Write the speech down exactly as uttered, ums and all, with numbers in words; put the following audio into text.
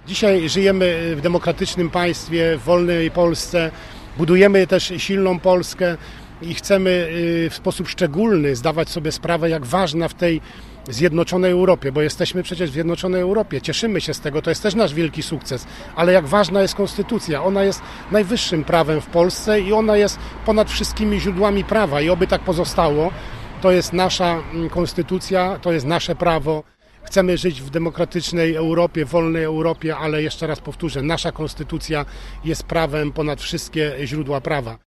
Dzisiaj żyjemy w demokratycznym państwie, w wolnej Polsce, budujemy też silną Polskę i chcemy w sposób szczególny zdawać sobie sprawę, jak ważna w tej zjednoczonej Europie, bo jesteśmy przecież w zjednoczonej Europie, cieszymy się z tego, to jest też nasz wielki sukces, ale jak ważna jest konstytucja, ona jest najwyższym prawem w Polsce i ona jest ponad wszystkimi źródłami prawa i oby tak pozostało. To jest nasza konstytucja, to jest nasze prawo. Chcemy żyć w demokratycznej Europie, wolnej Europie, ale jeszcze raz powtórzę, nasza konstytucja jest prawem ponad wszystkie źródła prawa.